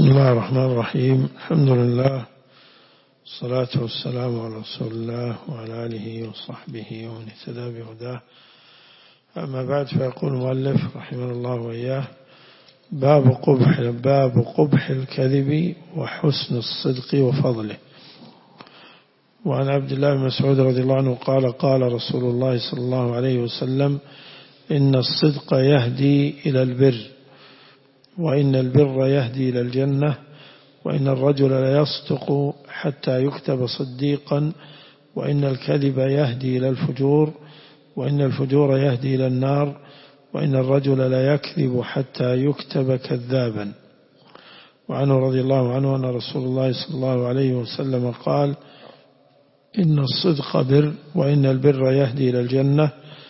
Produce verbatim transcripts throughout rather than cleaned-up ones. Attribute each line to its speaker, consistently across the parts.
Speaker 1: بسم الله الرحمن الرحيم. الحمد لله والصلاة والسلام على رسول الله وعلى آله وصحبه ومن اهتدى بهداه. أما بعد، فيقول المؤلف رحمه الله وإياه: باب قبح باب قبح الكذب وحسن الصدق وفضله. وعن عبد الله بن مسعود رضي الله عنه قال: قال رسول الله صلى الله عليه وسلم: إن الصدق يهدي إلى البر، وإن البر يهدي إلى الجنة، وإن الرجل ليصدق حتى يكتب صديقا، وإن الكذب يهدي إلى الفجور، وإن الفجور يهدي إلى النار، وإن الرجل ليكذب حتى يكتب كذابا. وعنه رضي الله عنه أن رسول الله صلى الله عليه وسلم قال: إن الصدق بر، وإن البر يهدي إلى الجنة،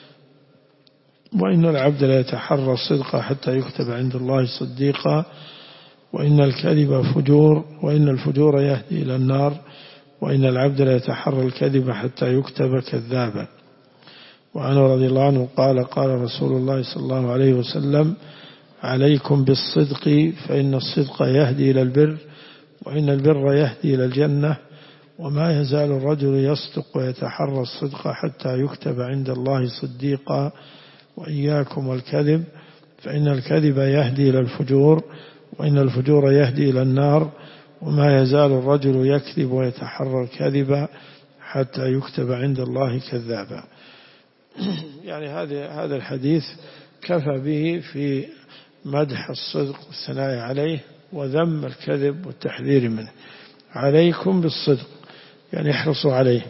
Speaker 1: وإن العبد ليتحرى الصدق حتى يكتب عند الله صديقا، وإن الكذب فجور، وإن الفجور يهدي إلى النار، وإن العبد ليتحرى الكذب حتى يكتب كذابا. وعنه رضي الله عنه قال: قال رسول الله صلى الله عليه وسلم: عليكم بالصدق، فإن الصدق يهدي إلى البر، وإن البر يهدي إلى الجنة، وما يزال الرجل يصدق ويتحرى الصدق حتى يكتب عند الله صديقا، وإياكم والكذب، فإن الكذب يهدي إلى الفجور، وإن الفجور يهدي إلى النار، وما يزال الرجل يكذب ويتحرى الكذب حتى يكتب عند الله كذابا. يعني هذا هذا الحديث كفى به في مدح الصدق والثناء عليه وذم الكذب والتحذير منه. عليكم بالصدق، يعني احرصوا عليه،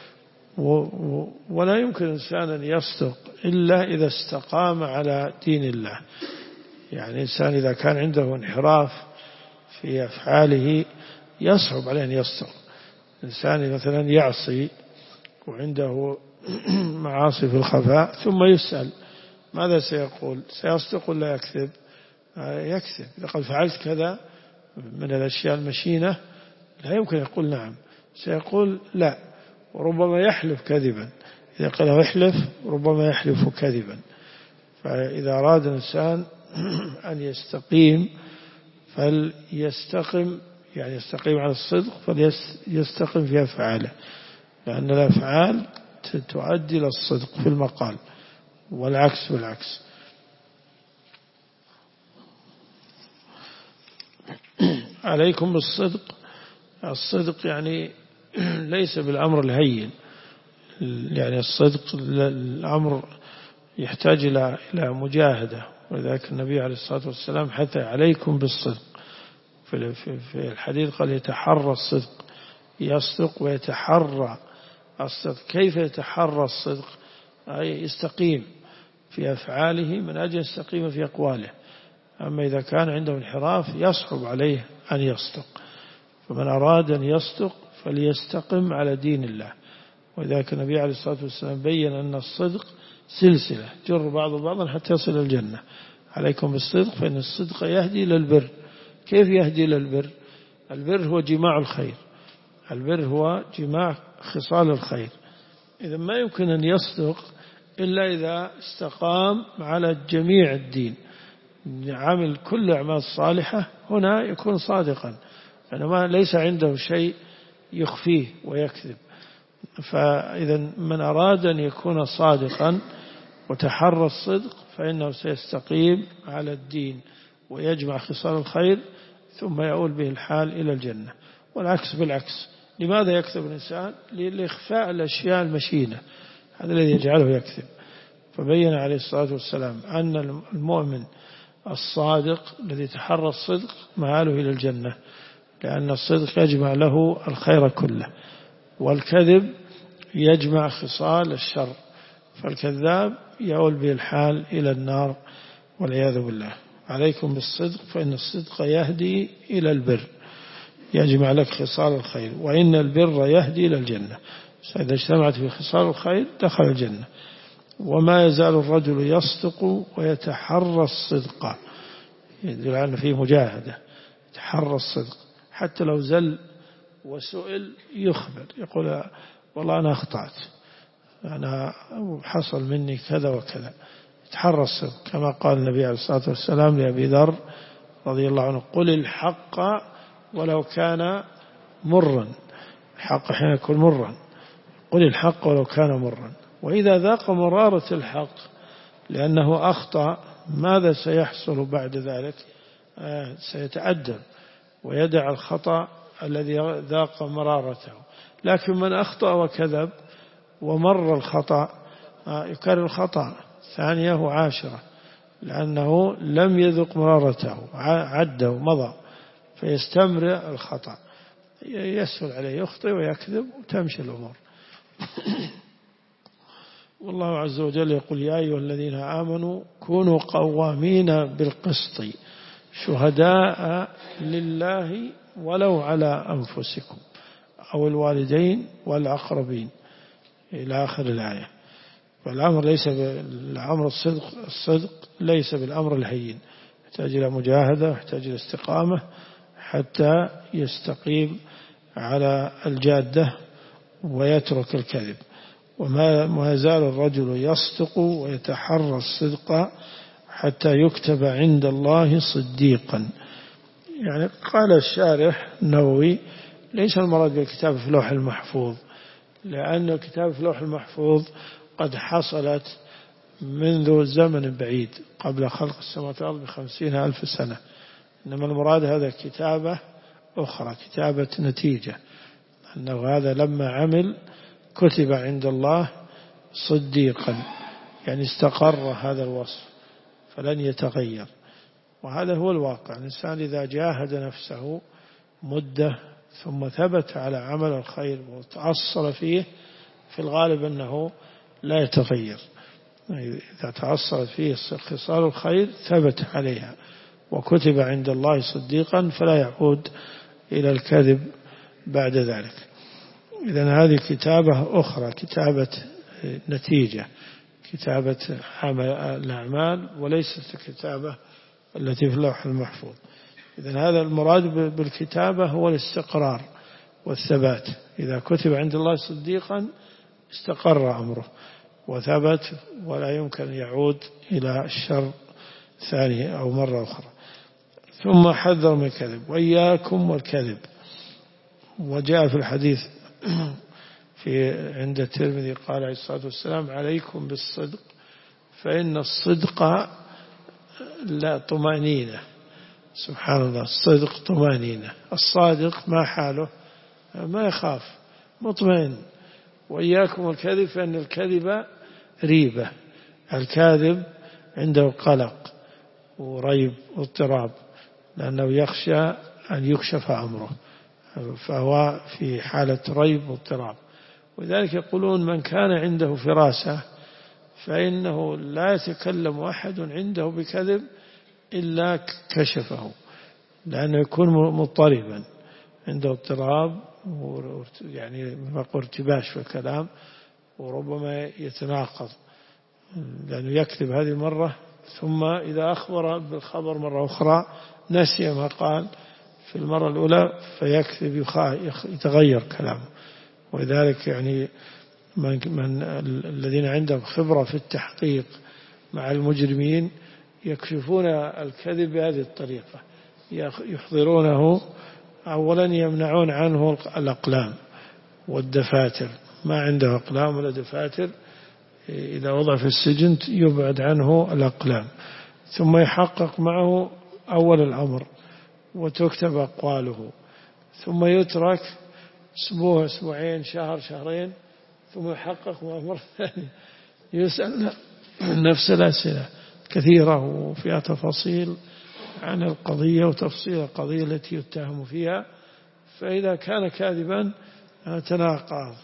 Speaker 1: ولا يمكن إنسان أن يصدق إلا إذا استقام على دين الله. يعني إنسان إذا كان عنده انحراف في أفعاله يصعب عليه أن يصدق. إنسان مثلا يعصي وعنده معاصي في الخفاء، ثم يسأل ماذا سيقول؟ سيصدق ولا يكذب؟ يكذب. إذا قال فعلت كذا من الأشياء المشينة، لا يمكن يقول نعم، سيقول لا، وربما يحلف كذبا. إذا قال يحلف ربما يحلف كذبا. فإذا أراد الإنسان أن يستقيم فليستقم، يعني يستقيم على الصدق، فليستقم في أفعاله، لأن الأفعال تؤدي إلى الصدق في المقال، والعكس بالعكس. عليكم بالصدق. الصدق يعني ليس بالأمر الهين، يعني الصدق الأمر يحتاج إلى إلى مجاهدة، ولذلك النبي عليه الصلاة والسلام حث عليكم بالصدق. في في الحديث قال: يتحرى الصدق، يصدق ويتحرى الصدق. كيف يتحرى الصدق؟ أي يستقيم في أفعاله من أجل يستقيم في أقواله. أما إذا كان عنده انحراف يصعب عليه أن يصدق. فمن أراد أن يصدق فليستقم على دين الله. وذلك النبي عليه الصلاة والسلام بيّن أن الصدق سلسلة جر بعض بعضا حتى يصل الجنة. عليكم بالصدق، فإن الصدق يهدي إلى البر. كيف يهدي إلى البر؟ البر هو جماع الخير، البر هو جماع خصال الخير. إذا ما يمكن أن يصدق إلا إذا استقام على جميع الدين، عمل كل أعمال الصالحة، هنا يكون صادقا، لأنه ليس عنده شيء يخفيه ويكذب. فإذا من أراد أن يكون صادقا وتحرى الصدق فإنه سيستقيم على الدين ويجمع خصال الخير، ثم يؤول به الحال إلى الجنة. والعكس بالعكس. لماذا يكذب الإنسان؟ لإخفاء الأشياء المشينة، هذا الذي يجعله يكذب. فبين عليه الصلاة والسلام أن المؤمن الصادق الذي تحرى الصدق مآله إلى الجنة، لأن الصدق يجمع له الخير كله، والكذب يجمع خصال الشر، فالكذاب يؤول به الحال إلى النار والعياذ بالله. عليكم بالصدق، فإن الصدق يهدي إلى البر، يجمع لك خصال الخير، وإن البر يهدي إلى الجنة. فإذا اجتمعت في خصال الخير دخل الجنة. وما يزال الرجل يصدق ويتحرى الصدق، يدل على أن فيه مجاهدة. يتحرى الصدق حتى لو زل وسئل يخبر، يقول والله أنا أخطأت، أنا حصل مني كذا وكذا. يتحرى الصدق، كما قال النبي عليه الصلاة والسلام لأبي ذر رضي الله عنه: قل الحق ولو كان مرا. الحق حين يكون مرا، قل الحق ولو كان مرا. وإذا ذاق مرارة الحق لأنه أخطأ، ماذا سيحصل بعد ذلك؟ آه سيتأدب ويدع الخطأ الذي ذاق مرارته. لكن من أخطأ وكذب ومر الخطأ آه يكرر الخطأ ثانية وعاشرة، لأنه لم يذق مرارته، عد ومضى، فيستمر الخطأ، يسهل عليه، يخطئ ويكذب وتمشي الأمور. والله عز وجل يقول: يا أيها الذين آمنوا كونوا قوامين بالقسط شهداء لله ولو على أنفسكم أو الوالدين والأقربين إلى آخر الآية. فالأمر ليس بالأمر الصدق الصدق ليس بالأمر الهين، يحتاج إلى مجاهدة ويحتاج إلى استقامة حتى يستقيم على الجادة ويترك الكذب. وما يزال الرجل يصدق ويتحرى الصدق حتى يكتب عند الله صديقا. يعني قال الشارح النووي: ليس المراد بالكتاب في لوح المحفوظ، لأن الكتاب في لوح المحفوظ قد حصلت منذ زمن بعيد قبل خلق السماوات والأرض بخمسين ألف سنة، إنما المراد هذا كتابة أخرى، كتابة نتيجة، أنه هذا لما عمل كتب عند الله صديقا، يعني استقر هذا الوصف فلن يتغير. وهذا هو الواقع. الإنسان إذا جاهد نفسه مدة ثم ثبت على عمل الخير وتعصر فيه، في الغالب أنه لا يتغير. إذا تعصرت فيه خصال الخير ثبت عليها وكتب عند الله صديقا فلا يعود إلى الكذب بعد ذلك. إذن هذه كتابة أخرى، كتابة نتيجة، كتابة الأعمال، وليست الكتابة التي في اللوح المحفوظ. إذن هذا المراد بالكتابة هو الاستقرار والثبات. إذا كتب عند الله صديقا استقر أمره وثبت ولا يمكن أن يعود إلى الشر ثانية أو مرة أخرى. ثم حذر من الكذب: وإياكم والكذب. وجاء في الحديث في عند الترمذي قال عليه الصلاة والسلام: عليكم بالصدق فإن الصدق لا طمأنينة. سبحان الله، الصدق طمأنينة. الصادق ما حاله؟ ما يخاف، مطمئن. وإياكم الكذب فإن الكذب ريبة. الكاذب عنده قلق وريب واضطراب، لأنه يخشى أن يكشف أمره، فهو في حالة ريب واضطراب. ولذلك يقولون: من كان عنده فراسة فإنه لا يتكلم أحد عنده بكذب إلا كشفه، لأنه يكون مضطربا، عنده اضطراب، يعني ارتباش في الكلام، وربما يتناقض، لأنه يكذب هذه المرة ثم إذا أخبر بالخبر مرة أخرى نسي ما قال في المرة الأولى فيكذب، يتغير كلامه. ولذلك يعني من, من الذين عندهم خبرة في التحقيق مع المجرمين يكشفون الكذب بهذه الطريقة: يحضرونه أولا، يمنعون عنه الأقلام والدفاتر، ما عنده أقلام ولا دفاتر، إذا وضع في السجن يبعد عنه الأقلام، ثم يحقق معه أول الأمر وتكتب أقواله، ثم يترك أسبوع أسبوعين شهر شهرين، ثم يحقق مرة ثانية، يسأل نفس الأسئلة كثيرة وفيها تفاصيل عن القضية وتفصيل القضية التي يتهم فيها، فإذا كان كاذبا تناقض،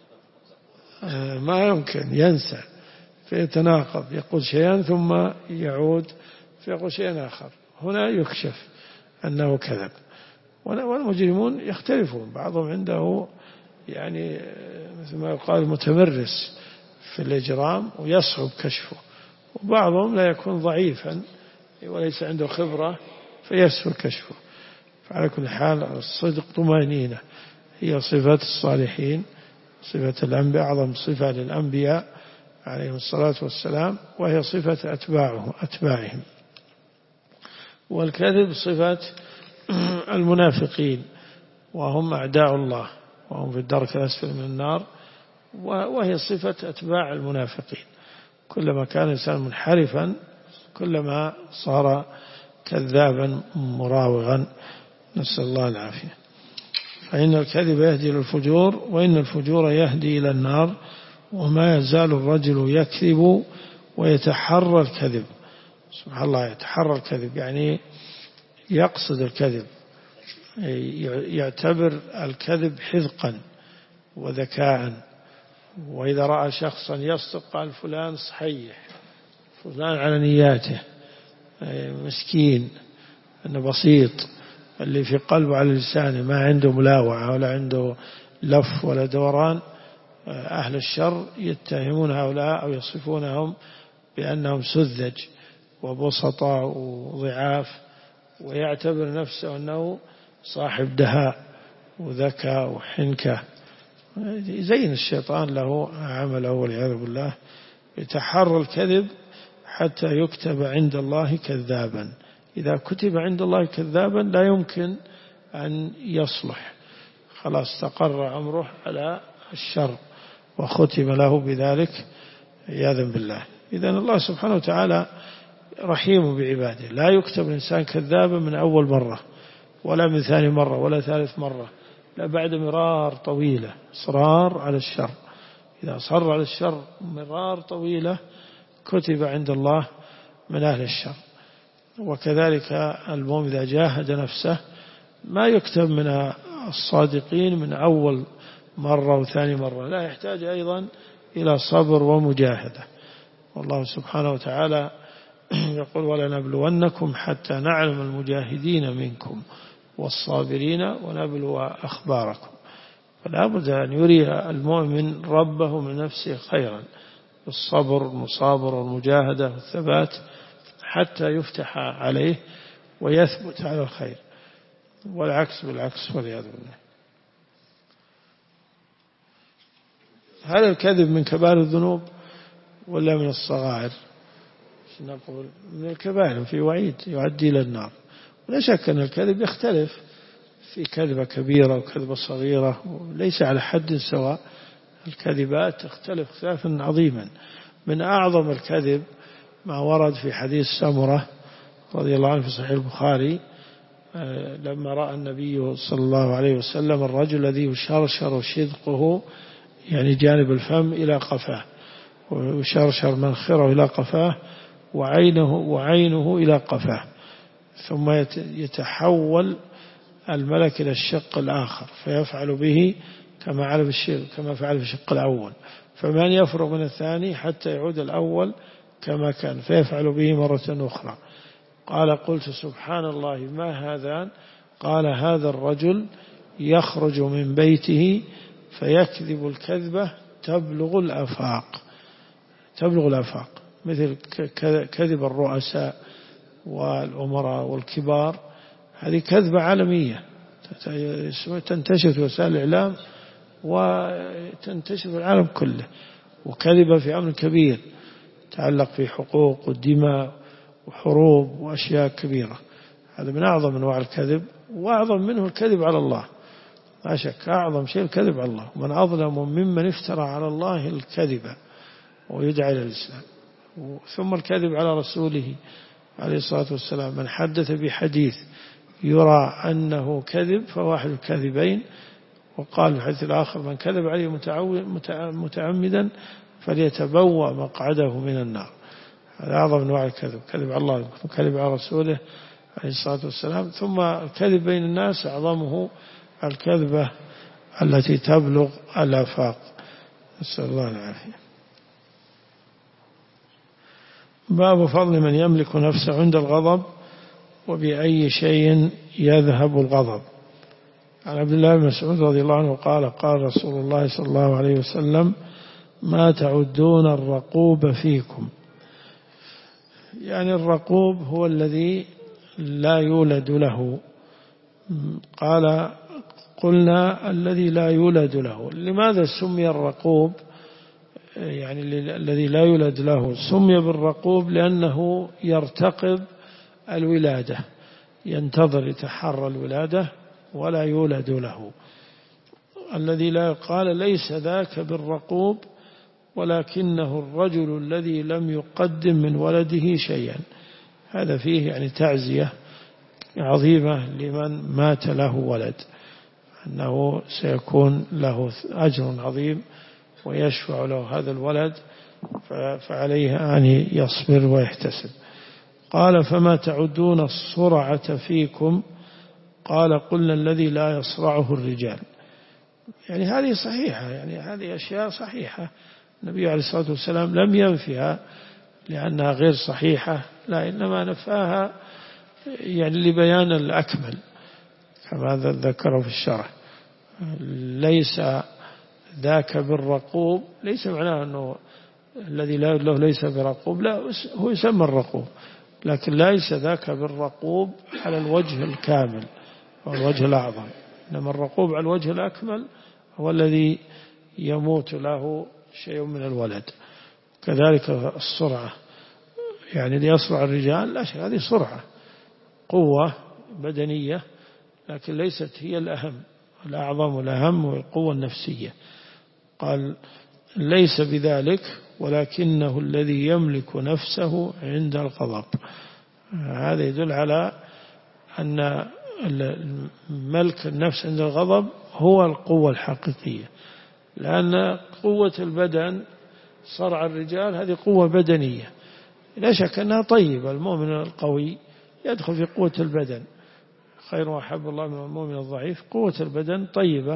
Speaker 1: ما يمكن، ينسى فيتناقض، يقول شيئا ثم يعود فيقول شيئا آخر، هنا يكشف أنه كذب. والمجرمون يختلفون، بعضهم عنده يعني مثل ما يقال متمرس في الإجرام ويصعب كشفه، وبعضهم لا يكون ضعيفا وليس عنده خبرة فيسهل كشفه. فعلى كل حال الصدق طمأنينة، هي صفة الصالحين، صفة الأنبياء، أعظم صفة للأنبياء عليهم الصلاة والسلام، وهي صفة أتباعهم أتباعهم. والكذب صفة المنافقين وهم أعداء الله وهم في الدرك الأسفل من النار، وهي صفة أتباع المنافقين. كلما كان الإنسان منحرفا كلما صار كذابا مراوغا، نسأل الله العافية. فإن الكذب يهدي إلى الفجور، وإن الفجور يهدي إلى النار، وما يزال الرجل يكذب ويتحرى الكذب. سبحان الله، يتحرى الكذب يعني يقصد الكذب، يعتبر الكذب حذقا وذكاء. وإذا رأى شخصا يصدق قال فلان صحيح، فلان على نياته، مسكين أنه بسيط، اللي في قلبه على لسانه، ما عنده ملاوعة ولا عنده لف ولا دوران. أهل الشر يتهمون هؤلاء أو يصفونهم بأنهم سذج وبسطاء وضعاف، ويعتبر نفسه أنه صاحب دهاء وذكاء وحنكة. زين الشيطان له عمله والعياذ بالله، يتحرى الكذب حتى يكتب عند الله كذابا. إذا كتب عند الله كذابا لا يمكن أن يصلح، خلاص استقر أمره على الشر وختم له بذلك عياذا بالله. إذن الله سبحانه وتعالى رحيم بعباده، لا يكتب الإنسان كذابا من أول مرة ولا من ثاني مرة ولا ثالث مرة، لا، بعد مرار طويلة، إصرار على الشر. إذا أصر على الشر مرار طويلة كتب عند الله من أهل الشر. وكذلك المؤمن إذا جاهد نفسه ما يكتب من الصادقين من أول مرة وثاني مرة، لا، يحتاج أيضا إلى صبر ومجاهدة. والله سبحانه وتعالى يقول ولنبلونكم حتى نعلم المجاهدين منكم والصابرين ونبلو أخباركم. فلا بد أن يري المؤمن ربه من نفسه خيرا بالصبر والمصابر والمجاهدة والثبات حتى يفتح عليه ويثبت على الخير، والعكس بالعكس والعياذ بالله. هل الكذب من كبار الذنوب ولا من الصغائر؟ نقول من الكبائر، في وعيد يؤدي إلى النار. ولا شك أن الكذب يختلف، في كذبة كبيرة وكذبة صغيرة، وليس على حد سواء. الكذبات تختلف اختلافا عظيما. من أعظم الكذب ما ورد في حديث سمرة رضي الله عنه في صحيح البخاري، لما رأى النبي صلى الله عليه وسلم الرجل الذي يشرشر شدقه يعني جانب الفم إلى قفاه، ويشرشر منخره إلى قفاه، وعينه, وعينه إلى قفاه، ثم يتحول الملك إلى الشق الآخر فيفعل به كما كما فعل في الشق الأول، فمن يفرغ من الثاني حتى يعود الأول كما كان فيفعل به مرة أخرى. قال قلت سبحان الله ما هذان؟ قال هذا الرجل يخرج من بيته فيكذب الكذبة تبلغ الآفاق، تبلغ الآفاق، مثل كذب الرؤساء والأمراء والكبار. هذه كذبة عالمية تنتشر في وسائل الإعلام وتنتشر في العالم كله، وكذبة في أمر كبير تعلق في حقوق والدماء وحروب وأشياء كبيرة. هذا من أعظم أنواع الكذب، وأعظم منه الكذب على الله، لا شك أعظم شيء الكذب على الله. ومن أظلم ممن افترى على الله الكذب ويدعى إلى الإسلام. ثم الكذب على رسوله عليه الصلاة والسلام، من حدث بحديث يرى أنه كذب فواحد الكذبين. وقال في الحديث الآخر من كذب عليه متعمدا فليتبوأ مقعده من النار. هذا أعظم أنواع الكذب، كذب على الله وكذب على رسوله عليه الصلاة والسلام. ثم الكذب بين الناس أعظمه الكذبة التي تبلغ الآفاق، نسأل الله العافية. باب فضل من يملك نفسه عند الغضب وبأي شيء يذهب الغضب. عن عبد الله بن مسعود رضي الله عنه قال قال رسول الله صلى الله عليه وسلم ما تعدون الرقوب فيكم. يعني الرقوب هو الذي لا يولد له. قال قلنا الذي لا يولد له. لماذا سمي الرقوب يعني الذي لا يولد له؟ سمي بالرقوب لأنه يرتقب الولادة، ينتظر يتحرى الولادة ولا يولد له. الذي لا قال ليس ذاك بالرقوب ولكنه الرجل الذي لم يقدم من ولده شيئا. هذا فيه يعني تعزية عظيمة لمن مات له ولد، أنه سيكون له أجر عظيم ويشفع له هذا الولد، فعليه أن يصبر ويحتسب. قال فما تعدون الصرعة فيكم؟ قال قلنا الذي لا يصرعه الرجال. يعني هذه صحيحة، يعني هذه أشياء صحيحة، النبي عليه الصلاة والسلام لم ينفها لأنها غير صحيحة، لا إنما نفاها يعني لبيان الأكمل كما ذكره في الشرح. ليس ذاك بالرقوب، ليس معناه أنه الذي لا له ليس برقوب، لا هو يسمى الرقوب، لكن ليس ذاك بالرقوب على الوجه الكامل أو الوجه الأعظم، إنما الرقوب على الوجه الأكمل هو الذي يموت له شيء من الولد. كذلك السرعة، يعني ليصرع الرجال لا شيء، هذه سرعة قوة بدنية، لكن ليست هي الأهم، الأعظم والأهم هو القوة النفسية. قال ليس بذلك ولكنه الذي يملك نفسه عند الغضب. هذا يدل على أن ملك النفس عند الغضب هو القوة الحقيقية، لأن قوة البدن صرع الرجال هذه قوة بدنية لا شك أنها طيبة. المؤمن القوي يدخل في قوة البدن، خير وأحب الله من المؤمن الضعيف. قوة البدن طيبة،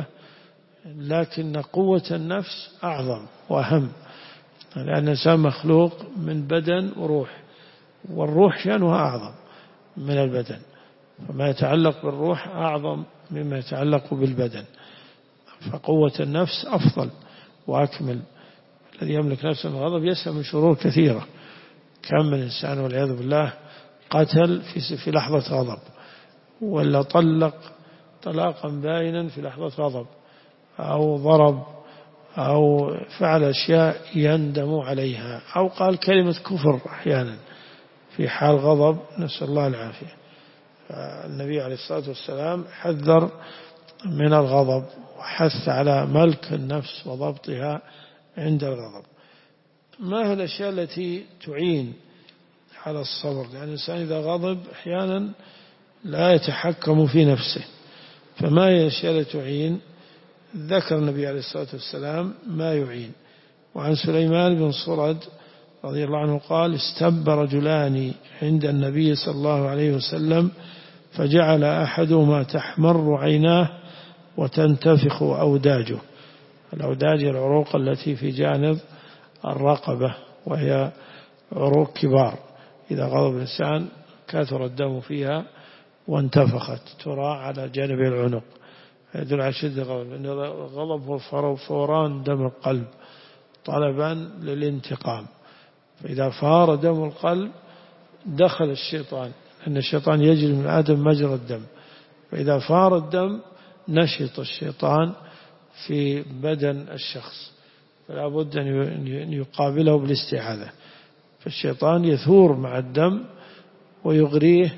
Speaker 1: لكن قوة النفس أعظم وأهم، لأن الإنسان مخلوق من بدن وروح، والروح شأنها أعظم من البدن، فما يتعلق بالروح أعظم مما يتعلق بالبدن، فقوة النفس أفضل وأكمل. الذي يملك نفسه من الغضب يسلم من شرور كثيرة. كم من إنسان والعياذ بالله قتل في في لحظة غضب، ولا طلق طلاقا باينا في لحظة غضب، أو ضرب، أو فعل أشياء يندم عليها، أو قال كلمة كفر أحيانا في حال غضب، نسأل الله العافية. النبي عليه الصلاة والسلام حذر من الغضب وحث على ملك النفس وضبطها عند الغضب. ما هي الأشياء التي تعين على الصبر؟ لأن الإنسان إذا غضب أحيانا لا يتحكم في نفسه، فما هي الأشياء التي تعين؟ ذكر النبي عليه الصلاة والسلام ما يعين. وعن سليمان بن صرد رضي الله عنه قال استب رجلان عند النبي صلى الله عليه وسلم فجعل أحدهما تحمر عيناه وتنتفخ أوداجه. الأوداج العروق التي في جانب الرقبة، وهي عروق كبار، إذا غضب الإنسان كثر الدم فيها وانتفخت، ترى على جانب العنق، يدل على شدة الغضب. إن الغضب هو فوران دم القلب طلبا للانتقام، فإذا فار دم القلب دخل الشيطان، لأن الشيطان يجري من آدم مجرى الدم، فإذا فار الدم نشط الشيطان في بدن الشخص، فلا بد أن يقابله بالاستعاذة. فالشيطان يثور مع الدم ويغريه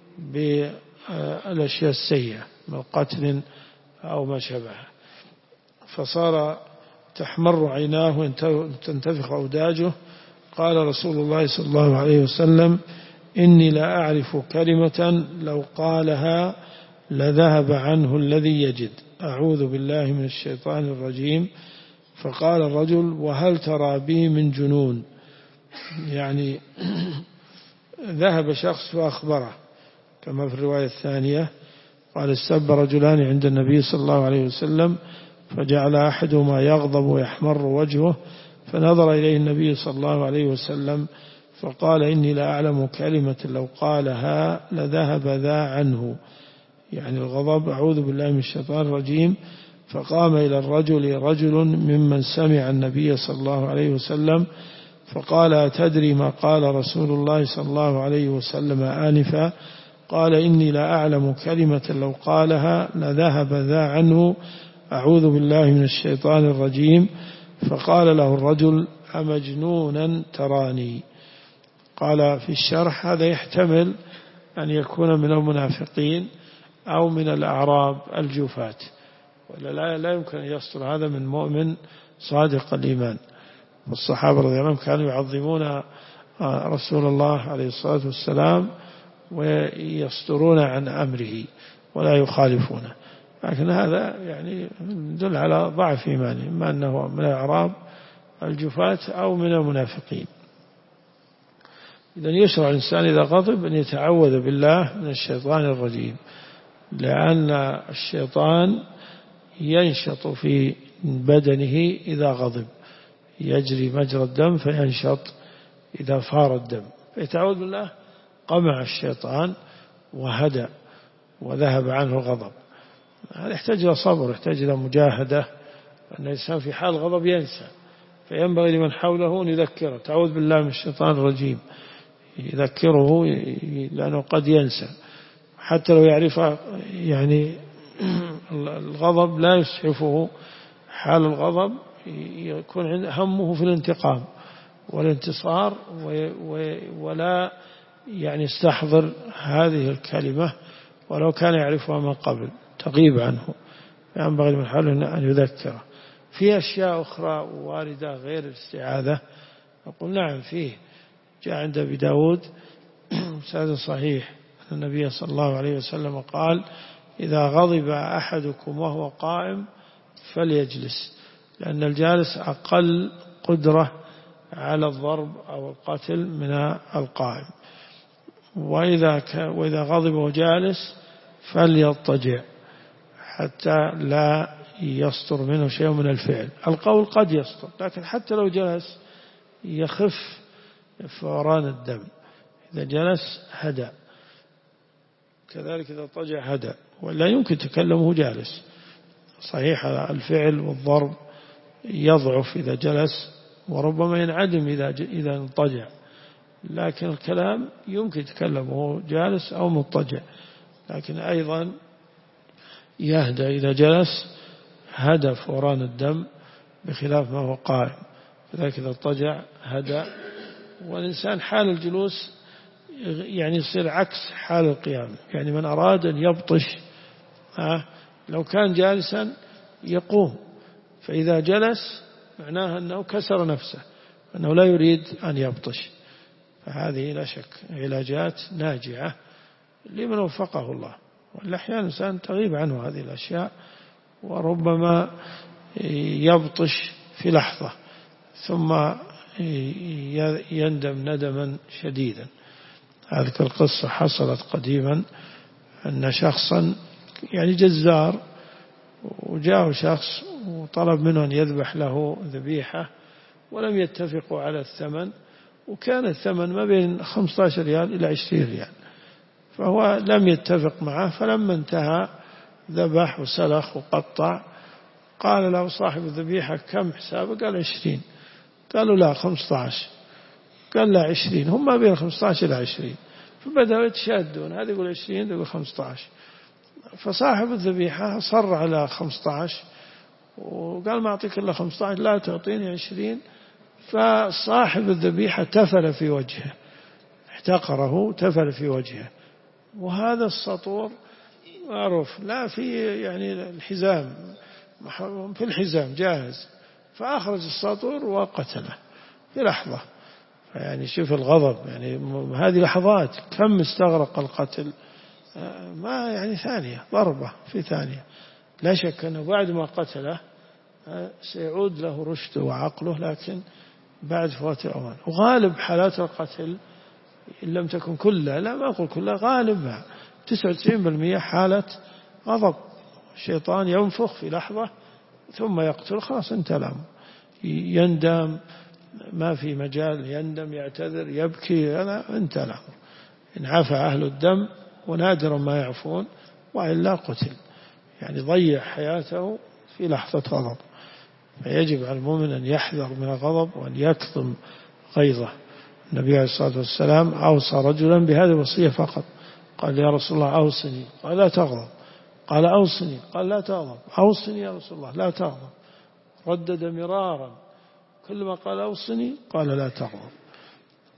Speaker 1: بالأشياء السيئة من قتل أو ما شابه، فصار تحمر عيناه وتنتفخ أوداجه. قال رسول الله صلى الله عليه وسلم إني لا أعرف كلمة لو قالها لذهب عنه الذي يجد، أعوذ بالله من الشيطان الرجيم. فقال الرجل وهل ترى بي من جنون؟ يعني ذهب شخص فأخبره كما في الرواية الثانية، قال استب رجلان عند النبي صلى الله عليه وسلم فجعل أحدهما يغضب ويحمر وجهه، فنظر إليه النبي صلى الله عليه وسلم فقال إني لا أعلم كلمة لو قالها لذهب ذا عنه، يعني الغضب، أعوذ بالله من الشيطان الرجيم. فقام إلى الرجل رجل ممن سمع النبي صلى الله عليه وسلم فقال أتدري ما قال رسول الله صلى الله عليه وسلم آنفا؟ قال إني لا أعلم كلمة لو قالها لذهب ذا عنه، أعوذ بالله من الشيطان الرجيم. فقال له الرجل أمجنونا تراني؟ قال في الشرح هذا يحتمل أن يكون من المنافقين أو من الأعراب الجوفاة، ولا لا, لا يمكن أن يصدر هذا من مؤمن صادق الإيمان. والصحابة رضي الله عنهم كانوا يعظمون رسول الله عليه الصلاة والسلام ويصدرون عن أمره ولا يخالفونه، لكن هذا يعني يدل على ضعف إيمانه، إما أنه من الأعراب الجفاة أو من المنافقين. إذن يشرع الإنسان إذا غضب أن يتعوذ بالله من الشيطان الرجيم، لأن الشيطان ينشط في بدنه إذا غضب، يجري مجرى الدم فينشط إذا فار الدم، فيتعوذ بالله قمع الشيطان وهدى وذهب عنه الغضب. هذا يحتاج إلى صبر، يحتاج إلى مجاهدة، أن الإنسان في حال غضب ينسى، فينبغي لمن حوله أن يذكره تعوذ بالله من الشيطان الرجيم، يذكره لأنه قد ينسى حتى لو يعرف يعني الغضب لا يسعفه حال الغضب، يكون همه في الانتقام والانتصار ولا يعني يستحضر هذه الكلمة ولو كان يعرفها من قبل تغيب عنه، ينبغي من حوله أن يذكره. في أشياء أخرى واردة غير الاستعاذة، أقول نعم فيه، جاء عند أبي داود سند صحيح أن النبي صلى الله عليه وسلم قال إذا غضب أحدكم وهو قائم فليجلس، لأن الجالس أقل قدرة على الضرب أو القتل من القائم، وإذا, وإذا غضب وهو جالس فليضطجع حتى لا يصدر منه شيء من الفعل. القول قد يصدر، لكن حتى لو جلس يخف فوران الدم، إذا جلس هدى، كذلك إذا اضطجع هدى، ولا يمكن تكلمه جالس. صحيح الفعل والضرب يضعف إذا جلس وربما ينعدم إذا إذا اضطجع، لكن الكلام يمكن تكلمه جالس أو مضطجع، لكن أيضا يهدى إذا جلس هدى فوران الدم بخلاف ما هو قائم، كذلك إذا اضطجع هدى. والإنسان حال الجلوس يعني يصير عكس حال القيام، يعني من أراد أن يبطش لو كان جالسا يقوم، فإذا جلس معناها أنه كسر نفسه، أنه لا يريد أن يبطش. فهذه لا شك علاجات ناجعة لمن وفقه الله، والأحيان الإنسان تغيب عنه هذه الأشياء وربما يبطش في لحظة ثم يندم ندما شديدا. هذه القصة حصلت قديما أن شخصا يعني جزار وجاءه شخص وطلب منه أن يذبح له ذبيحة ولم يتفقوا على الثمن، وكان الثمن ما بين خمسة عشر ريال إلى عشرين ريال، فهو لم يتفق معه، فلما انتهى ذبح وسلخ وقطع، قال له صاحب الذبيحة كم حسابه؟ قال عشرين. قالوا لا خمسة عشر، قال لا عشرين، هم ما بين خمسة عشر إلى عشرين، فبدأوا يتشادون، هذا يقول عشرين هذا يقول خمسة عشر، فصاحب الذبيحة صر على خمسة عشر وقال ما أعطيك إلا خمسة عشر، لا تعطيني عشرين. فصاحب الذبيحة تفل في وجهه، احتقره تفل في وجهه. وهذا السطور معروف لا في يعني الحزام، في الحزام جاهز، فأخرج السطور وقتله في لحظة. يعني شوف الغضب، يعني هذه لحظات كم استغرق القتل، ما يعني ثانية، ضربة في ثانية. لا شك أنه بعد ما قتله سيعود له رشده وعقله، لكن بعد فوات الأوان. وغالب حالات القتل إن لم تكن كلها، لا ما أقول كلها، غالبها تسعة وتسعين بالمئة حالة غضب، الشيطان ينفخ في لحظة ثم يقتل، خلاص انتهى الأمر، يندم ما في مجال، يندم يعتذر يبكي، هذا انتهى الأمر، إن عفى أهل الدم ونادرا ما يعفون، وإلا قتل، يعني ضيع حياته في لحظة غضب. فيجب على المؤمن أن يحذر من الغضب وأن يكظم غيظه. النبي عليه الصلاة والسلام أوصى رجلا بهذه الوصية فقط، قال يا رسول الله أوصني، قال لا تغضب، قال أوصني، قال لا تغضب، أوصني يا رسول الله لا تغضب، ردد مرارا، كل ما قال أوصني قال لا تغضب.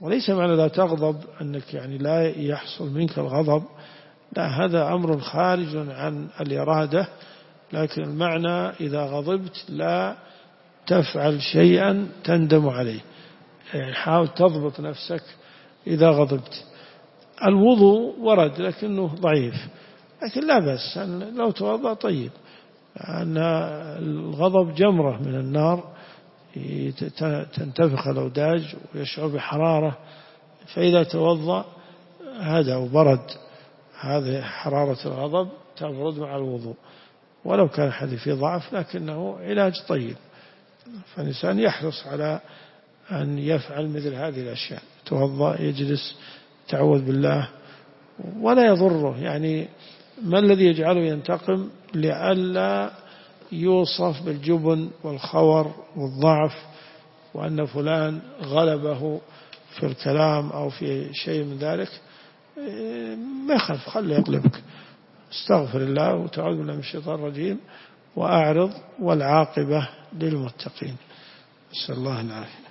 Speaker 1: وليس معنى لا تغضب أنك يعني لا يحصل منك الغضب، لا، هذا أمر خارج عن الإرادة، لكن المعنى إذا غضبت لا تفعل شيئا تندم عليه، يعني حاول تضبط نفسك إذا غضبت. الوضوء ورد لكنه ضعيف، لكن لا بأس لو توضأ طيب، أن الغضب جمرة من النار تنتفخ الأوداج ويشعر بحرارة، فإذا توضأ هذا وبرد، هذه حرارة الغضب تبرد مع الوضوء، ولو كان الحديث فيه ضعف لكنه علاج طيب. فالإنسان يحرص على أن يفعل مثل هذه الأشياء، توضأ يجلس تعوذ بالله ولا يضره. يعني ما الذي يجعله ينتقم؟ لئلا يوصف بالجبن والخور والضعف، وأن فلان غلبه في الكلام أو في شيء من ذلك. ما يخاف، خليه يغلبك، استغفر الله وتعوذ بالله من الشيطان الرجيم وأعرض، والعاقبة للمتقين. نسأل الله العافية.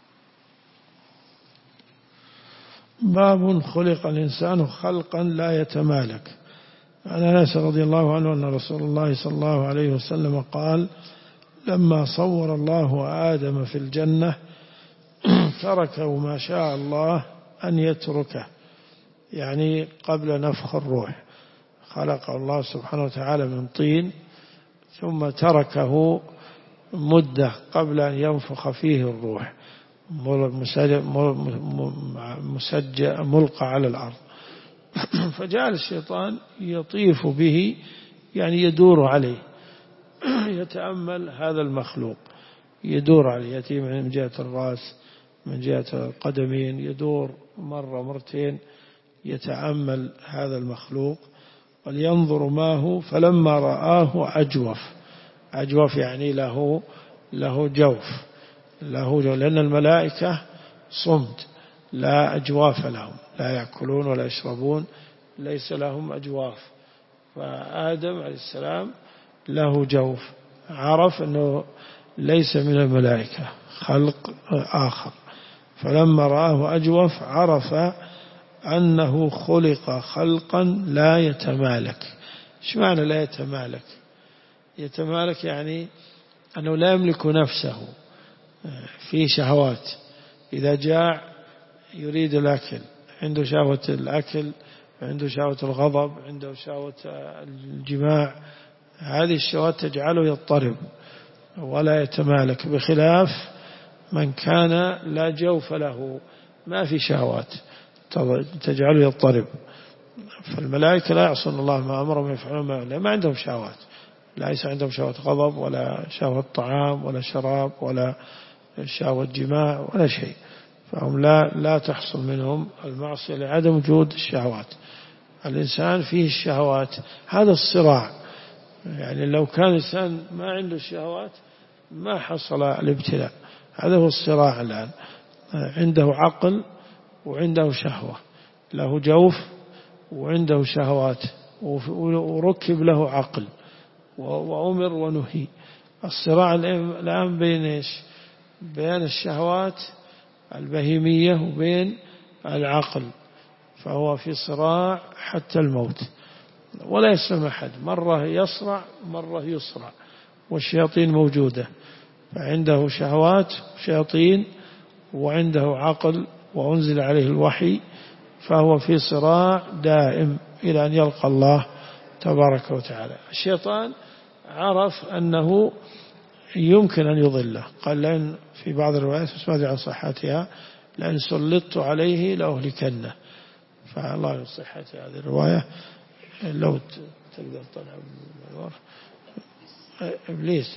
Speaker 1: باب خلق الإنسان خلقا لا يتمالك. عن أنس رضي الله عنه أن رسول الله صلى الله عليه وسلم قال: لما صور الله آدم في الجنة تركه ما شاء الله أن يتركه، يعني قبل نفخ الروح، خلقه الله سبحانه وتعالى من طين ثم تركه مدة قبل أن ينفخ فيه الروح، مسجى ملقى على الأرض. فجعل الشيطان يطيف به، يعني يدور عليه، يتأمل هذا المخلوق، يدور عليه، يأتي من جهة الرأس من جهة القدمين، يدور مرة مرتين يتأمل هذا المخلوق ولينظر ما هو. فلما رآه أجوف، أجوف يعني له له جوف، له جوف، لأن الملائكة صمت لا أجواف لهم، لا يأكلون ولا يشربون، ليس لهم أجواف. فآدم عليه السلام له جوف، عرف أنه ليس من الملائكة، خلق آخر. فلما رآه أجوف عرف أنه خلق خلقا لا يتمالك. إيش معنى لا يتمالك؟ يتمالك يعني أنه لا يملك نفسه، في شهوات، إذا جاع يريد الأكل، عنده شهوة الأكل، عنده شهوة الغضب، عنده شهوة الجماع، هذه الشهوات تجعله يضطرب ولا يتمالك، بخلاف من كان لا جوف له، ما في شهوات تجعله يضطرب. فالملائكة لا يعصون الله ما أمرهم ويفعلون ما يأمرون، ما عندهم شهوات، ليس عندهم شهوة غضب ولا شهوة طعام ولا شراب ولا شهوة جماع ولا شيء، فهم لا لا تحصل منهم المعصية لعدم وجود الشهوات. الإنسان فيه الشهوات، هذا الصراع. يعني لو كان الإنسان ما عنده الشهوات ما حصل الابتلاء، هذا هو الصراع الآن. عنده عقل وعنده شهوة، له جوف وعنده شهوات، وركب له عقل وأمر ونهي. الصراع الآن بين إيش؟ بين الشهوات البهيمية وبين العقل، فهو في صراع حتى الموت، ولا يسلم أحد، مرة يصرع مرة يصرع، والشياطين موجودة، فعنده شهوات شياطين وعنده عقل وأنزل عليه الوحي، فهو في صراع دائم إلى أن يلقى الله تبارك وتعالى. الشيطان عرف أنه يمكن أن يضله، قال لأن في بعض الروايات اسمع عن صحتها لأن سلطت عليه لأهلكنه، فالله يصحة هذه الرواية. لو تقدر تطلع إبليس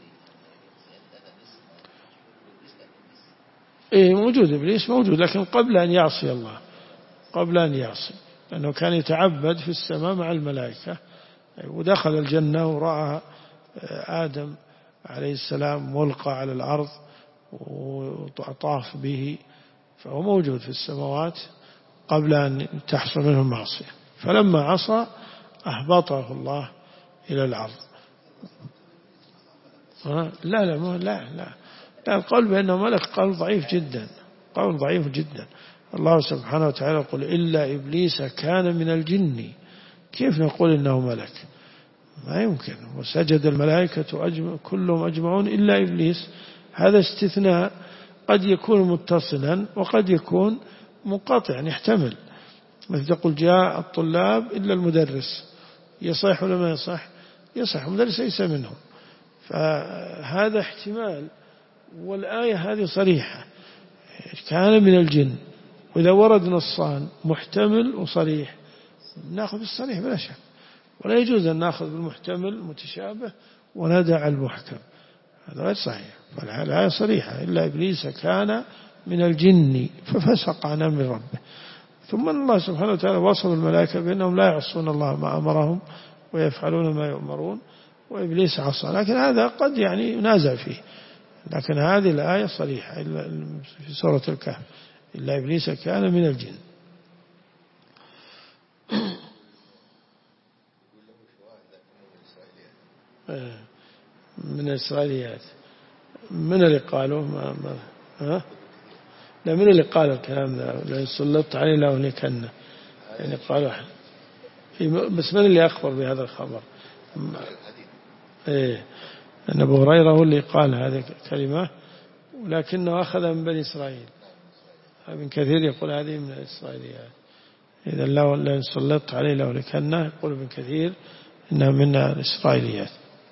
Speaker 1: إيه موجود، إبليس موجود، لكن قبل أن يعصي الله، قبل أن يعصي، لأنه كان يتعبد في السماء مع الملائكة، ودخل الجنة ورأى آدم عليه السلام ملقى على الأرض وطاف به، فهو موجود في السماوات قبل أن تحصل منه المعصية. فلما عصى أهبطه الله إلى الأرض. لا لا لا لا, لا القول بأنه ملك قول ضعيف جدا، قول ضعيف جدا. الله سبحانه وتعالى يقول إلا إبليس كان من الجن، كيف نقول إنه ملك؟ ما يمكن. وسجد الملائكة أجمع كلهم أجمعون إلا إبليس، هذا استثناء قد يكون متصلا وقد يكون منقطع، يحتمل. مثل تقول جاء الطلاب إلا المدرس، يصح ولا ما يصح؟ يصح، المدرس ليس منهم، فهذا احتمال. والآية هذه صريحة، كان من الجن، وإذا ورد نصان محتمل وصريح نأخذ بالصريح بلا شك، ولا يجوز أن نأخذ بالمحتمل المتشابه وندع المحكم، هذا غير صحيح. فالآية صريحة إلا إبليس كان من الجن ففسق عن أمر ربه. ثم الله سبحانه وتعالى وصف الملائكة بأنهم لا يعصون الله ما أمرهم ويفعلون ما يؤمرون، وإبليس عصى، لكن هذا قد يعني ينازع فيه، لكن هذه الآية صريحة في سورة الكهف إلا إبليس كان من الجن. من الإسرائيليات. من اللي قالوا ما ما ها؟ لا، من اللي قال الكلام ذا؟ لأن سلطت عليه لأهلكنه، يعني قالوا. بس من اللي أخبر بهذا الخبر؟ إيه، أن أبو هريرة هو اللي قال هذه الكلمة، ولكنه أخذ من بني إسرائيل. ابن كثير يقول هذه من الإسرائيليات، إذا لو لأن سلطت عليه لأهلكنه، يقول ابن كثير إنها من الإسرائيليات.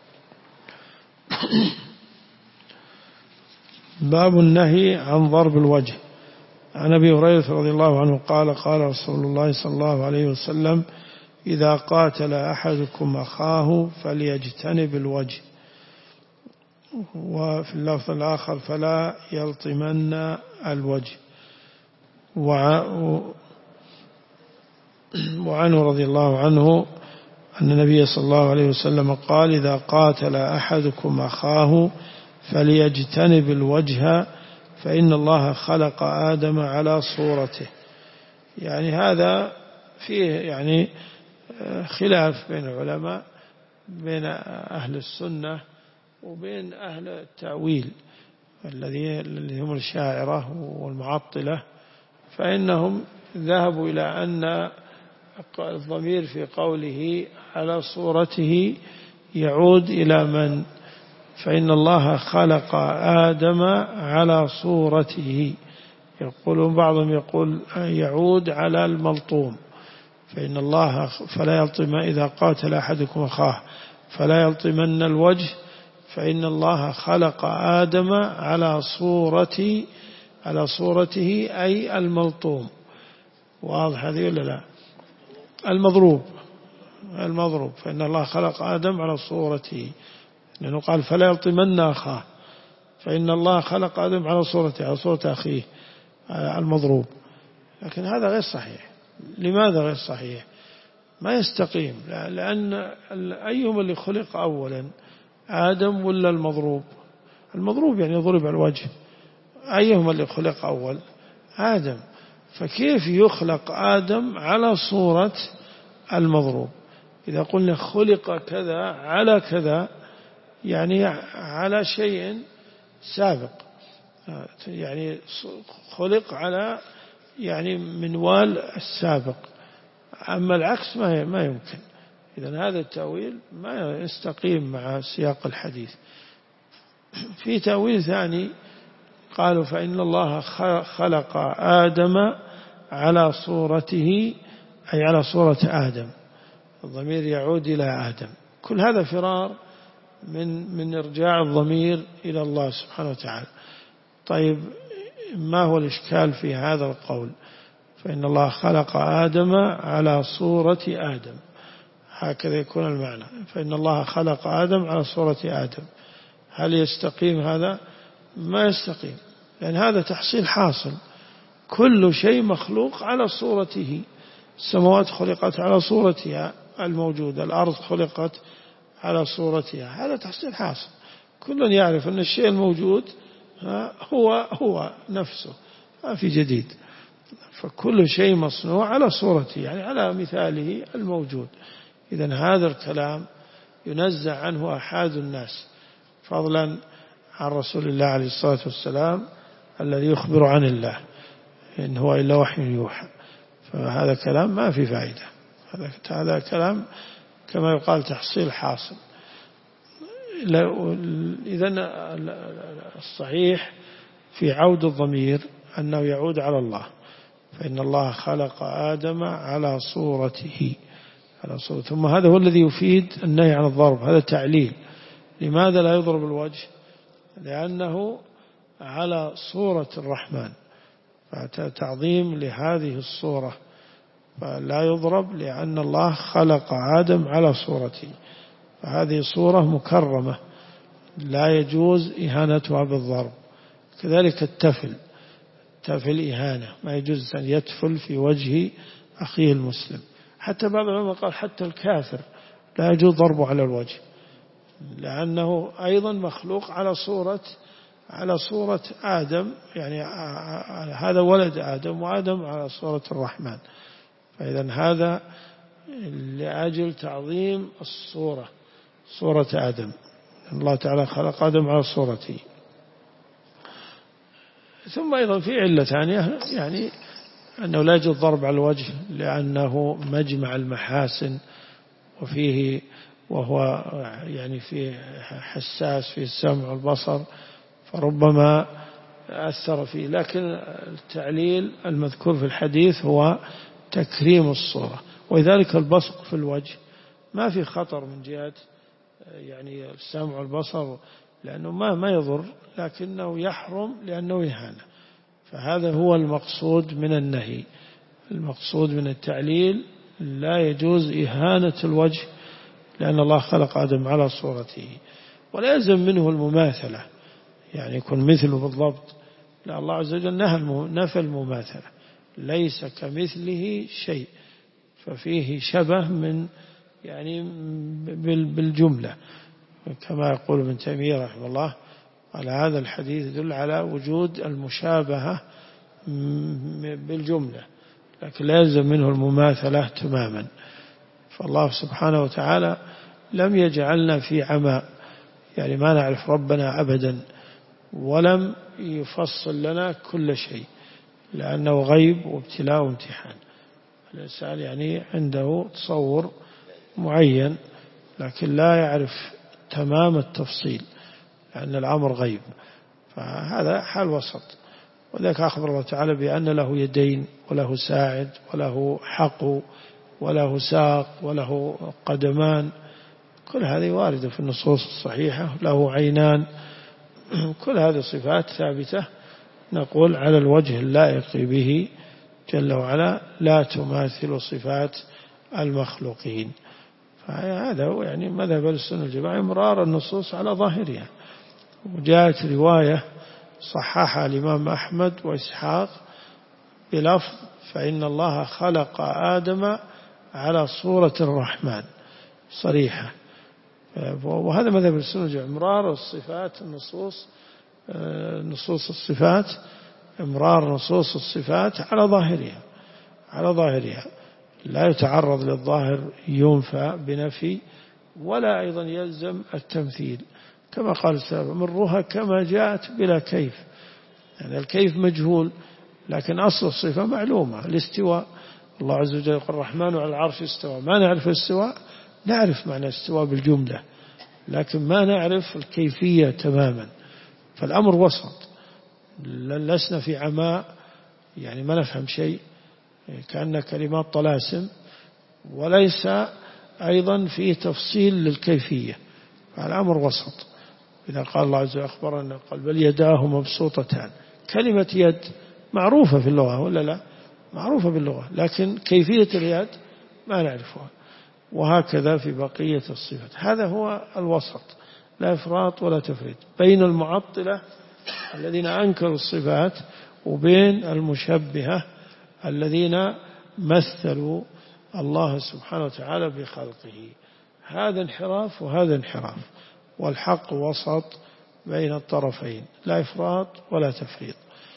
Speaker 1: باب النهي عن ضرب الوجه. عن أبي هريرة رضي الله عنه قال قال رسول الله صلى الله عليه وسلم إذا قاتل أحدكم أخاه فليجتنب الوجه. وفي اللفظ الآخر فلا يلطمن الوجه. وعنه رضي الله عنه أن النبي صلى الله عليه وسلم قال إذا قاتل أحدكم أخاه فليجتنب الوجه فإن الله خلق آدم على صورته. يعني هذا فيه يعني خلاف بين العلماء، بين أهل السنة وبين أهل التأويل الذي هم الشاعرة والمعطلة، فإنهم ذهبوا إلى أن الضمير في قوله على صورته يعود إلى من؟ فإن الله خلق آدم على صورته. يقول بعضهم يقول يعود على الملطوم، فإن الله فلا يلطم إذا قاتل أحدكم أخاه فلا يلطمن الوجه فإن الله خلق آدم على صورة على صورته أي الملطوم. واضح هذه ولا لا؟ المضروب المضروب فإن الله خلق آدم على صورته، لأنه قال فلا يلطمن أخاه، فإن الله خلق آدم على صورته على صورة أخيه المضروب. لكن هذا غير صحيح. لماذا غير صحيح؟ ما يستقيم، لأن أيهم اللي خلق أولا، آدم ولا المضروب؟ المضروب يعني ضرب على الوجه. أيهم اللي خلق أول؟ آدم. فكيف يخلق آدم على صورة المضروب؟ إذا قلنا خلق كذا على كذا يعني على شيء سابق، يعني خلق على يعني منوال السابق، أما العكس ما ما يمكن. إذن هذا التأويل ما يستقيم مع سياق الحديث. في تأويل ثاني قالوا فإن الله خلق آدم على صورته أي على صورة آدم، الضمير يعود إلى آدم. كل هذا فرار من من إرجاع الضمير إلى الله سبحانه وتعالى. طيب ما هو الإشكال في هذا القول؟ فإن الله خلق آدم على صورة آدم، هكذا يكون المعنى، فإن الله خلق آدم على صورة آدم. هل يستقيم هذا؟ ما يستقيم، لأن هذا تحصيل حاصل، كل شيء مخلوق على صورته. السماوات خلقت على صورتها الموجودة، الأرض خلقت على صورتها، هذا تحصيل حاصل. كل يعرف أن الشيء الموجود هو هو نفسه، ما في جديد. فكل شيء مصنوع على صورته، يعني على مثاله الموجود. إذن هذا الكلام ينزع عنه أحد الناس، فضلا عن رسول الله عليه الصلاة والسلام الذي يخبر عن الله. إن هو إلا وحي يوحى. فهذا كلام ما في فائدة، هذا هذا كلام كما يقال تحصيل حاصل. إذن الصحيح في عود الضمير أنه يعود على الله، فإن الله خلق آدم على صورته على صورته. ثم هذا هو الذي يفيد النهي عن الضرب، هذا تعليل. لماذا لا يضرب الوجه؟ لأنه على صورة الرحمن، فتعظيم لهذه الصورة، فلا يضرب لأن الله خلق آدم على صورته، فهذه صورة مكرمة لا يجوز إهانتها بالضرب. كذلك التفل، تفل إهانة، ما يجوز أن يتفل في وجه أخيه المسلم. حتى بعض العلماء قال حتى الكافر لا يجوز ضربه على الوجه، لأنه أيضا مخلوق على صورة على صورة آدم، يعني هذا ولد آدم، وآدم على صورة الرحمن. فإذا هذا لأجل تعظيم الصورة، صورة آدم، الله تعالى خلق آدم على صورته. ثم أيضا في علة ثانية، يعني أنه لا يجوز ضرب على الوجه لأنه مجمع المحاسن، وفيه وهو يعني فيه حساس في السمع والبصر، فربما أثر فيه. لكن التعليل المذكور في الحديث هو تكريم الصورة، ولذلك البصق في الوجه ما في خطر من جهة يعني السمع والبصر، لأنه ما ما يضر، لكنه يحرم لأنه إهانة. فهذا هو المقصود من النهي، المقصود من التعليل لا يجوز إهانة الوجه، لأن الله خلق آدم على صورته. ولا يلزم منه المماثلة، يعني يكون مثله بالضبط، لا، الله عز وجل نفى المماثلة، ليس كمثله شيء، ففيه شبه من يعني بالجملة، كما يقول ابن تيمية رحمه الله على هذا الحديث يدل على وجود المشابهة بالجملة، لكن لا يلزم منه المماثلة تماما. فالله سبحانه وتعالى لم يجعلنا في عمى، يعني ما نعرف ربنا أبدا، ولم يفصل لنا كل شيء، لأنه غيب وابتلاء وامتحان. الإنسان يعني عنده تصور معين، لكن لا يعرف تمام التفصيل، لأن الأمر غيب. فهذا حال وسط. وذلك أخبر الله تعالى بأن له يدين، وله ساعد، وله حق، وله ساق، وله قدمان، كل هذه واردة في النصوص الصحيحة، له عينان، كل هذه صفات ثابتة، نقول على الوجه اللائق به جل وعلا، لا تماثل صفات المخلوقين. فهذا هو يعني مذهب السنة والجماعة، إمرار النصوص على ظاهرها. وجاءت رواية صححها الإمام أحمد وإسحاق بلفظ فإن الله خلق آدم على صورة الرحمن، صريحة. وهذا مذهب السنة والجماعة، إمرار الصفات النصوص نصوص الصفات، إمرار نصوص الصفات على ظاهرها على ظاهرها لا يتعرض للظاهر ينفى بنفي، ولا أيضا يلزم التمثيل، كما قال السلف مرها كما جاءت بلا كيف. يعني الكيف مجهول، لكن أصل الصفة معلومة. الاستواء، الله عز وجل يقول الرحمن على العرش استوى، ما نعرف الاستواء، نعرف معنى الاستواء بالجملة، لكن ما نعرف الكيفية تماما. فالأمر وسط، لسنا في عماء يعني ما نفهم شيء كأن كلمات طلاسم، وليس أيضا في تفصيل للكيفية. فالأمر وسط. إذا قال الله عز وجل أخبرنا قال بل يداه مبسوطتان، كلمة يد معروفة في اللغة ولا لا؟ معروفة باللغة، لكن كيفية اليد ما نعرفها. وهكذا في بقية الصفات. هذا هو الوسط، لا إفراط ولا تفريط بين المعطلة الذين أنكروا الصفات وبين المشبهة الذين مثلوا الله سبحانه وتعالى بخلقه. هذا انحراف وهذا انحراف، والحق وسط بين الطرفين، لا إفراط ولا تفريط.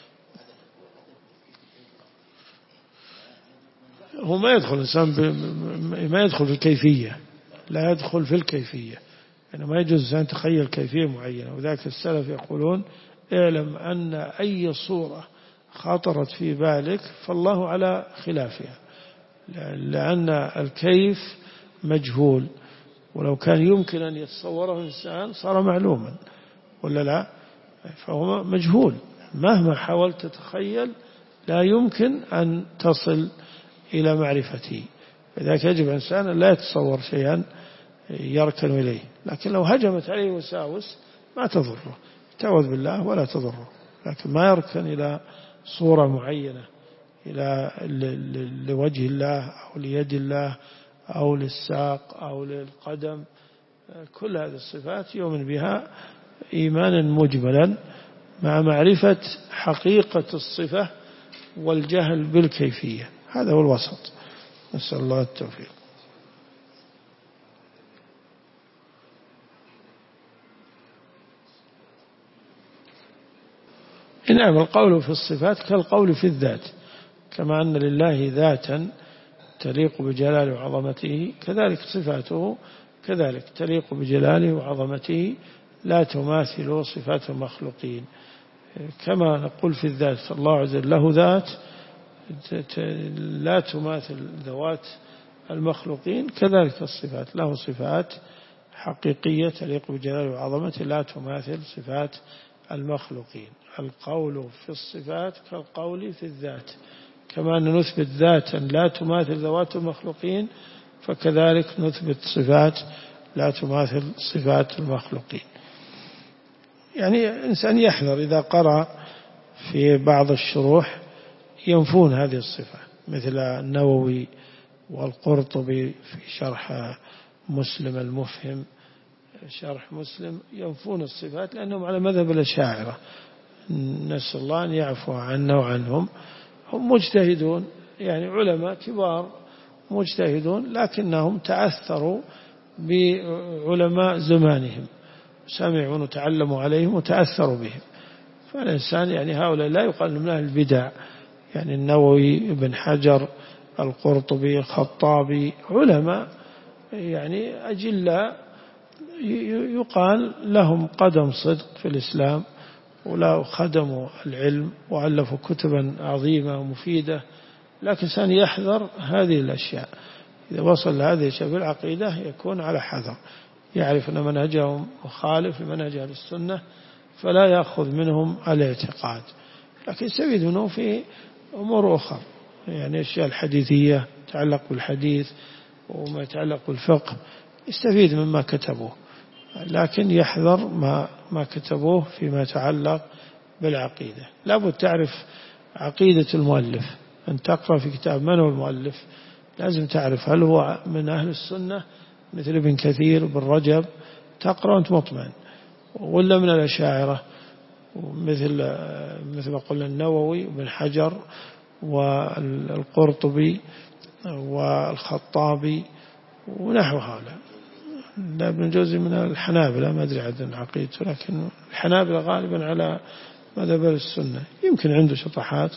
Speaker 1: هو ما يدخل الإنسان ما يدخل في الكيفية، لا يدخل في الكيفية، يعني ما يجوز أن تخيل كيفية معينة. وذلك السلف يقولون اعلم أن أي صورة خطرت في بالك فالله على خلافها، لأن الكيف مجهول، ولو كان يمكن أن يتصوره إنسان صار معلوما ولا لا؟ فهو مجهول، مهما حاولت تتخيل لا يمكن أن تصل إلى معرفته. لذلك يجب إنسان أن لا يتصور شيئا يركن إليه، لكن لو هجمت عليه وساوس ما تضره، تعوذ بالله ولا تضره، لكن ما يركن إلى صورة معينة، إلى لوجه الله أو ليد الله أو للساق أو للقدم. كل هذه الصفات يؤمن بها إيمانا مجملا مع معرفة حقيقة الصفة والجهل بالكيفية. هذا هو الوسط، نسأل الله التوفيق. نعم، القول في الصفات كالقول في الذات، كما أن لله ذاتا تليق بجلاله وعظمته، كذلك صفاته كذلك تليق بجلاله وعظمته، لا تماثل صفات المخلوقين. كما نقول في الذات الله عز وجل له ذات لا تماثل ذوات المخلوقين، كذلك الصفات له صفات حقيقية تليق بجلاله وعظمته لا تماثل صفات المخلوقين. القول في الصفات كالقول في الذات، كما أن نثبت ذاتا لا تماثل ذوات المخلوقين، فكذلك نثبت صفات لا تماثل صفات المخلوقين. يعني إنسان يحذر إذا قرأ في بعض الشروح ينفون هذه الصفة، مثل النووي والقرطبي في شرح مسلم المفهم، شرح مسلم، ينفون الصفات لأنهم على مذهب الأشاعرة، نسأل الله أن يعفو عنا وعنهم. هم مجتهدون، يعني علماء كبار مجتهدون، لكنهم تأثروا بعلماء زمانهم، سمعوا وتعلموا عليهم وتأثروا بهم. فالإنسان يعني هؤلاء لا يقال من أهل البدع، يعني النووي، ابن حجر، القرطبي، الخطابي، علماء يعني أجلاء يقال لهم قدم صدق في الإسلام، ولا خدموا العلم وألفوا كتبا عظيمة ومفيدة، لكن سان يحذر هذه الأشياء. إذا وصل لهذه الأشياء في العقيدة يكون على حذر، يعرف أن منهجهم مخالف لمنهج أهل السنة، فلا يأخذ منهم الاعتقاد، لكن يستفيد منه في أمور أخرى، يعني أشياء الحديثية تتعلق بالحديث وما يتعلق بالفقه، يستفيد مما كتبوه، لكن يحذر ما ما كتبوه فيما يتعلق بالعقيدة. لابد تعرف عقيدة المؤلف، أن تقرأ في كتاب من هو المؤلف لازم تعرف هل هو من أهل السنة مثل ابن كثير وابن رجب، تقرأ وأنت مطمئن، ولا من الأشاعرة مثل مثل ما قلنا النووي وابن حجر والقرطبي والخطابي ونحو هؤلاء. ابن الجوزي من الحنابلة، ما أدري عن عقيدته، لكن الحنابلة غالبا على مذهب السنة، يمكن عنده شطحات،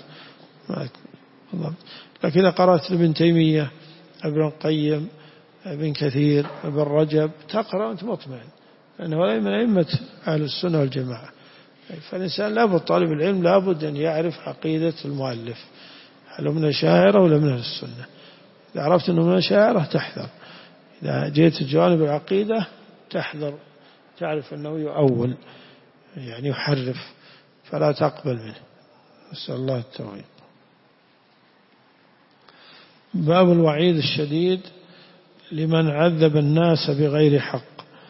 Speaker 1: لكن إذا قرأت ابن تيمية، ابن القيم، ابن كثير، ابن رجب، تقرأ وأنت مطمئن، لأنه من أئمة أهل السنة والجماعة. فالإنسان لابد، طالب العلم لابد أن يعرف عقيدة المؤلف، هل من الأشاعرة ولا من أهل السنة. إذا عرفت أنه من الأشاعرة تحذر، إذا جئت جوانب العقيدة تحذر، تعرف أنه يؤول يعني يحرف، فلا تقبل منه، نسأل الله التوفيق. باب الوعيد الشديد لمن عذب الناس بغير حق.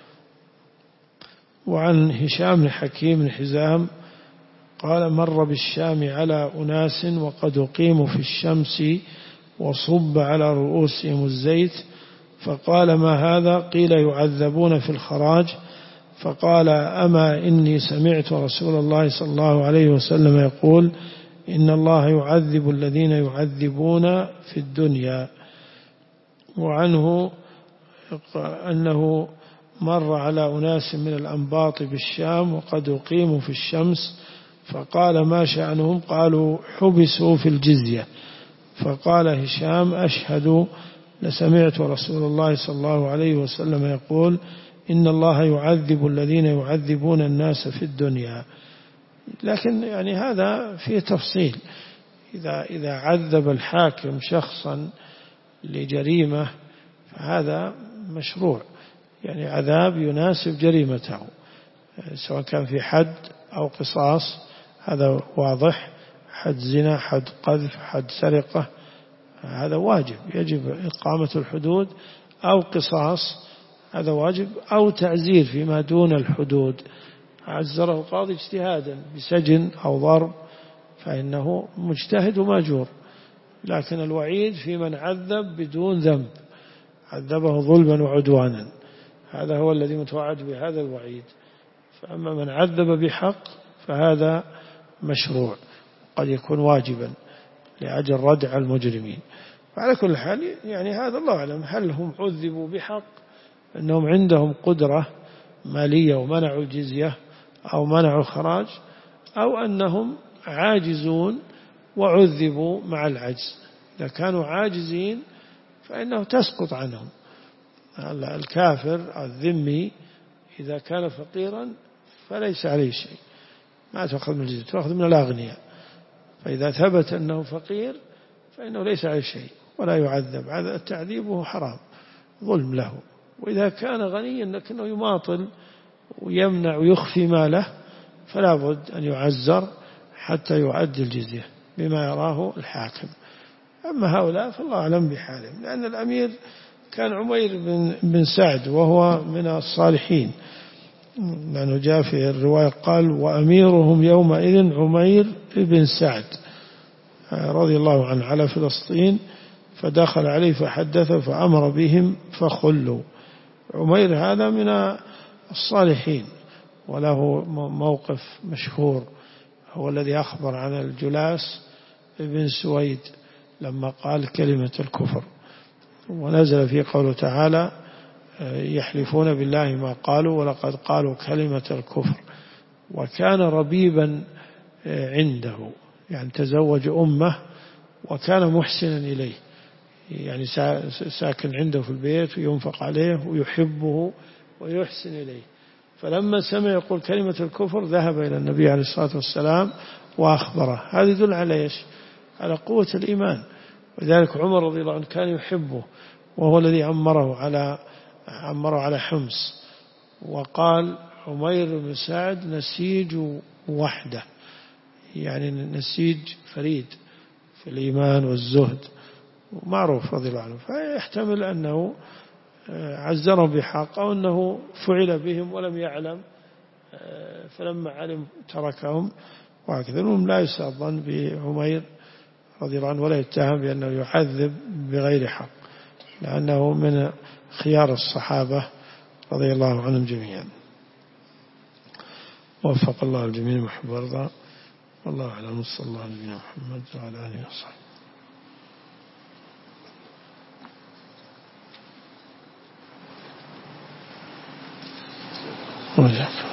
Speaker 1: وعن هشام بن حكيم بن حزام قال مر بالشام على أناس وقد أقيموا في الشمس وصب على رؤوسهم الزيت، فقال ما هذا؟ قيل يعذبون في الخراج. فقال أما إني سمعت رسول الله صلى الله عليه وسلم يقول إن الله يعذب الذين يعذبون في الدنيا. وعنه أنه مر على أناس من الأنباط بالشام وقد أقيموا في الشمس، فقال ما شأنهم؟ قالوا حبسوا في الجزية. فقال هشام أشهد لسمعت رسول الله صلى الله عليه وسلم يقول إن الله يعذب الذين يعذبون الناس في الدنيا. لكن يعني هذا فيه تفصيل. إذا إذا عذب الحاكم شخصا لجريمة فهذا مشروع، يعني عذاب يناسب جريمته، سواء كان في حد أو قصاص، هذا واضح، حد زنا، حد قذف، حد سرقة، هذا واجب يجب إقامة الحدود، أو قصاص هذا واجب، أو تعزير فيما دون الحدود، عزره القاضي اجتهادا بسجن أو ضرب فإنه مجتهد وماجور. لكن الوعيد في من عذب بدون ذنب، عذبه ظلما وعدوانا، هذا هو الذي متوعد بهذا الوعيد. فأما من عذب بحق فهذا مشروع، قد يكون واجبا لأجل ردع المجرمين. وعلى كل حال يعني هذا الله أعلم، هل هم عذبوا بحق أنهم عندهم قدرة مالية ومنعوا الجزية أو منعوا خراج، أو أنهم عاجزون وعذبوا مع العجز. إذا كانوا عاجزين فإنه تسقط عنهم. الكافر الذمي إذا كان فقيرا فليس عليه شيء، ما تأخذ من الجزية، تأخذ من الأغنياء. فإذا ثبت أنه فقير فإنه ليس عليه شيء ولا يعذب، هذا التعذيب حرام، ظلم له. وإذا كان غنيا لكنه يماطل ويمنع ويخفي ماله فلا بد أن يعزر حتى يؤدي الجزية بما يراه الحاكم. أما هؤلاء فالله أعلم بحالهم، لأن الأمير كان عمير بن, بن سعد وهو من الصالحين، لأنه جاء في الرواية قال وأميرهم يومئذ عمير بن سعد رضي الله عنه على فلسطين، فدخل عليه فحدث فأمر بهم فخلوا. عمير هذا من الصالحين وله موقف مشهور، هو الذي أخبر عن الجلاس بن سويد لما قال كلمة الكفر، ونزل في قوله تعالى يحلفون بالله ما قالوا ولقد قالوا كلمة الكفر. وكان ربيبا عنده، يعني تزوج أمه وكان محسنا إليه، يعني ساكن عنده في البيت وينفق عليه ويحبه ويحسن إليه. فلما سمع يقول كلمة الكفر ذهب إلى النبي عليه الصلاة والسلام وأخبره. هذا يدل على إيش؟ على قوة الإيمان. ولذلك عمر رضي الله عنه كان يحبه، وهو الذي عمره على عمره على حمص. وقال عمير بن سعد نسيج وحده، يعني نسيج فريد في الإيمان والزهد، معروف رضي الله عنه. فيحتمل أنه عزرهم بحق أو أنه فعل بهم ولم يعلم فلما علم تركهم وهكذا. المهم لا يسأل الظن بعمير رضي الله عنه ولا يتهم بأنه يعذب بغير حق، لأنه من خيار الصحابة رضي الله عنهم جميعا. وفق الله الجميع محب ورضا. والله أعلم. صلى الله على نبينا محمد وعلى آله وصحبه.